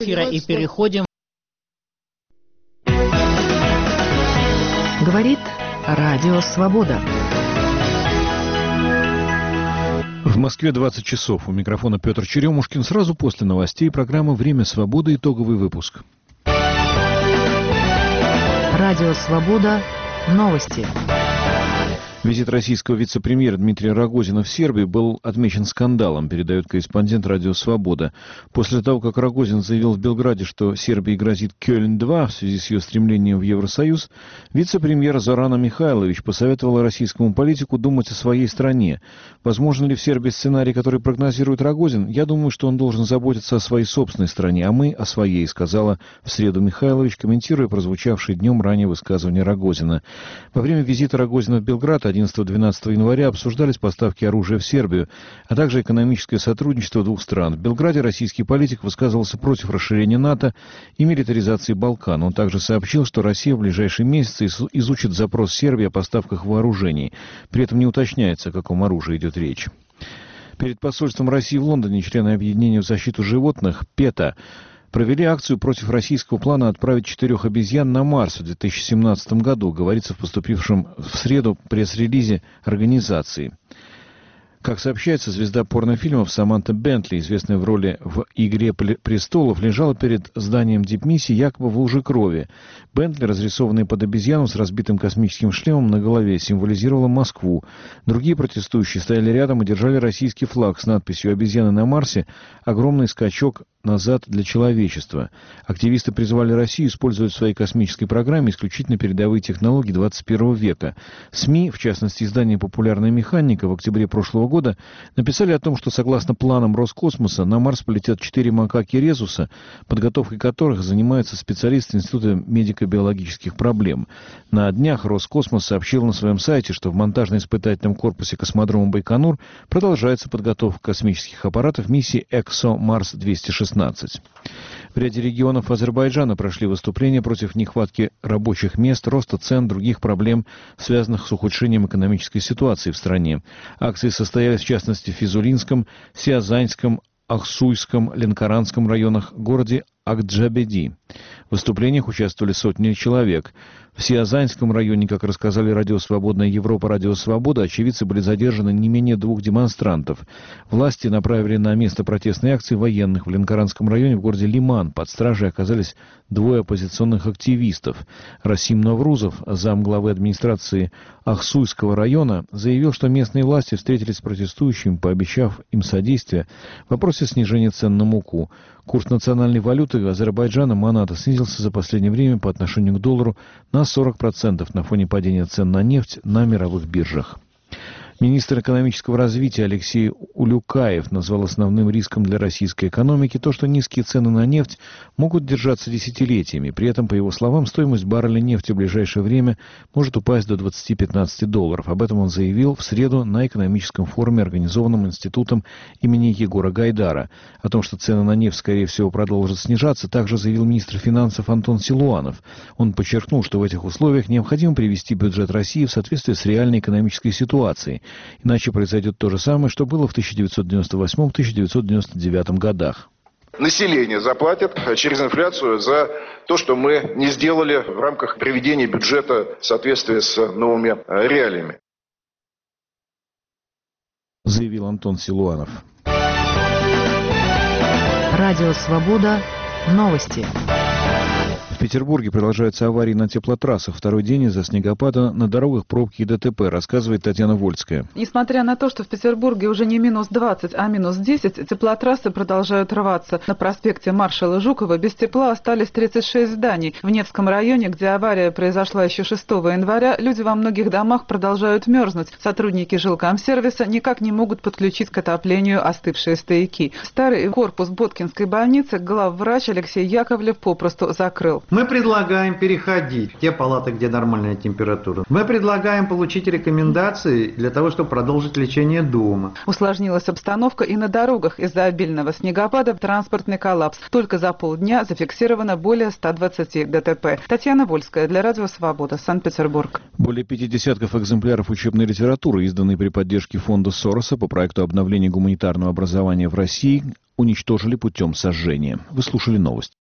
эфира и переходим. Говорит Радио Свобода. В Москве 20 часов. У микрофона Петр Черемушкин. Сразу после новостей программы «Время свободы». Итоговый выпуск. Радио Свобода. Новости. Визит российского вице-премьера Дмитрия Рогозина в Сербию был отмечен скандалом, передает корреспондент «Радио Свобода». После того, как Рогозин заявил в Белграде, что Сербии грозит Кёльн-2 в связи с ее стремлением в Евросоюз, вице-премьер Зорана Михайлович посоветовала российскому политику думать о своей стране. Возможно ли в Сербии сценарий, который прогнозирует Рогозин? Я думаю, что он должен заботиться о своей собственной стране, а мы о своей, сказала в среду Михайлович, комментируя прозвучавшие днем ранее высказывания Рогозина. Во время визита Рогозина в Белград 11-12 января обсуждались поставки оружия в Сербию, а также экономическое сотрудничество двух стран. В Белграде российский политик высказывался против расширения НАТО и милитаризации Балкан. Он также сообщил, что Россия в ближайшие месяцы изучит запрос Сербии о поставках вооружений. При этом не уточняется, о каком оружии идет речь. Перед посольством России в Лондоне члены объединения в защиту животных «ПЕТА» провели акцию против российского плана отправить 4 обезьян на Марс в 2017 году, говорится в поступившем в среду пресс-релизе организации. Как сообщается, звезда порнофильмов Саманта Бентли, известная в роли в «Игре престолов», лежала перед зданием дипмиссии якобы в луже крови. Бентли, разрисованная под обезьяну с разбитым космическим шлемом на голове, символизировала Москву. Другие протестующие стояли рядом и держали российский флаг с надписью «Обезьяны на Марсе. Огромный скачок назад для человечества». Активисты призвали Россию использовать в своей космической программе исключительно передовые технологии 21 века. СМИ, в частности издание «Популярная механика», в октябре прошлого года написали о том, что согласно планам Роскосмоса на Марс полетят 4 макаки Резуса, подготовкой которых занимаются специалисты Института медико-биологических проблем. На днях Роскосмос сообщил на своем сайте, что в монтажно-испытательном корпусе космодрома Байконур продолжается подготовка космических аппаратов миссии «Эксо-Марс-216». В ряде регионов Азербайджана прошли выступления против нехватки рабочих мест, роста цен, других проблем, связанных с ухудшением экономической ситуации в стране. Акции состоялись в частности в Физулинском, Сиазаньском, Ахсуйском, Ленкоранском районах, городе Акджабеди. В выступлениях участвовали сотни человек. В Сиазаньском районе, как рассказали Радио Свободная Европа, Радио Свобода, очевидцы были задержаны не менее 2 демонстрантов. Власти направили на место протестной акции военных. В Ленкоранском районе в городе Лиман под стражей оказались 2 оппозиционных активистов. Расим Наврузов, замглавы администрации Ахсуйского района, заявил, что местные власти встретились с протестующими, пообещав им содействие в вопросе снижения цен на муку. Курс национальной валюты Азербайджана маната снизился за последнее время по отношению к доллару на 40% на фоне падения цен на нефть на мировых биржах. Министр экономического развития Алексей Улюкаев назвал основным риском для российской экономики то, что низкие цены на нефть могут держаться десятилетиями. При этом, по его словам, стоимость барреля нефти в ближайшее время может упасть до $20-15. Об этом он заявил в среду на экономическом форуме, организованном институтом имени Егора Гайдара. О том, что цены на нефть, скорее всего, продолжат снижаться, также заявил министр финансов Антон Силуанов. Он подчеркнул, что в этих условиях необходимо привести бюджет России в соответствие с реальной экономической ситуацией. Иначе произойдет то же самое, что было в 1998-1999 годах. Население заплатит через инфляцию за то, что мы не сделали в рамках приведения бюджета в соответствии с новыми реалиями. Заявил Антон Силуанов. Радио Свобода. Новости. В Петербурге продолжаются аварии на теплотрассах. Второй день из-за снегопада на дорогах пробки и ДТП, рассказывает Татьяна Вольская. Несмотря на то, что в Петербурге уже не минус 20, а минус 10, теплотрассы продолжают рваться. На проспекте Маршала Жукова без тепла остались 36 зданий. В Невском районе, где авария произошла еще 6 января, люди во многих домах продолжают мерзнуть. Сотрудники жилкомсервиса никак не могут подключить к отоплению остывшие стояки. Старый корпус Боткинской больницы главврач Алексей Яковлев попросту закрыл. Мы предлагаем переходить в те палаты, где нормальная температура. Мы предлагаем получить рекомендации для того, чтобы продолжить лечение дома. Усложнилась обстановка и на дорогах. Из-за обильного снегопада транспортный коллапс. Только за полдня зафиксировано более 120 ДТП. Татьяна Вольская для Радио Свобода, Санкт-Петербург. Более 50 экземпляров учебной литературы, изданной при поддержке фонда Сороса по проекту обновления гуманитарного образования в России, уничтожили путем сожжения. Вы слушали новости.